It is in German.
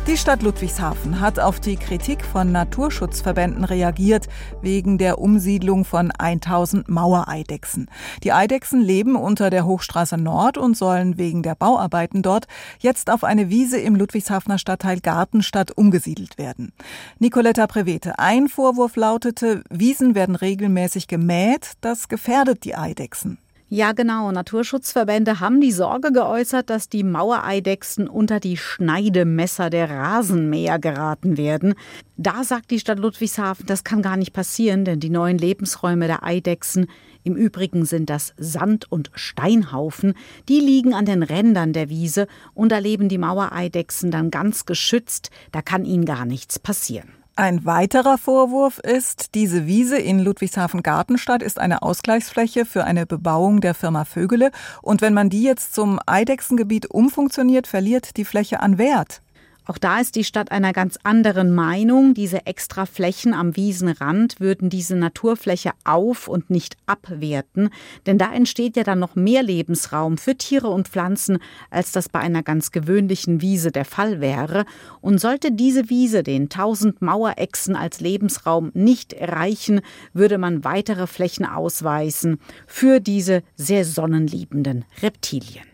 Die Stadt Ludwigshafen hat auf die Kritik von Naturschutzverbänden reagiert, wegen der Umsiedlung von 1000 Mauereidechsen. Die Eidechsen leben unter der Hochstraße Nord und sollen wegen der Bauarbeiten dort jetzt auf eine Wiese im Ludwigshafener Stadtteil Gartenstadt umgesiedelt werden. Nicoletta Prevete, ein Vorwurf lautete, Wiesen werden regelmäßig gemäht, das gefährdet die Eidechsen. Ja, genau. Naturschutzverbände haben die Sorge geäußert, dass die Mauereidechsen unter die Schneidemesser der Rasenmäher geraten werden. Da sagt die Stadt Ludwigshafen, das kann gar nicht passieren, denn die neuen Lebensräume der Eidechsen, im Übrigen sind das Sand- und Steinhaufen, die liegen an den Rändern der Wiese und da leben die Mauereidechsen dann ganz geschützt, da kann ihnen gar nichts passieren. Ein weiterer Vorwurf ist, diese Wiese in Ludwigshafen-Gartenstadt ist eine Ausgleichsfläche für eine Bebauung der Firma Vögele. Und wenn man die jetzt zum Eidechsengebiet umfunktioniert, verliert die Fläche an Wert. Auch da ist die Stadt einer ganz anderen Meinung. Diese extra Flächen am Wiesenrand würden diese Naturfläche auf- und nicht abwerten. Denn da entsteht ja dann noch mehr Lebensraum für Tiere und Pflanzen, als das bei einer ganz gewöhnlichen Wiese der Fall wäre. Und sollte diese Wiese den 1000 Mauerechsen als Lebensraum nicht reichen, würde man weitere Flächen ausweisen für diese sehr sonnenliebenden Reptilien.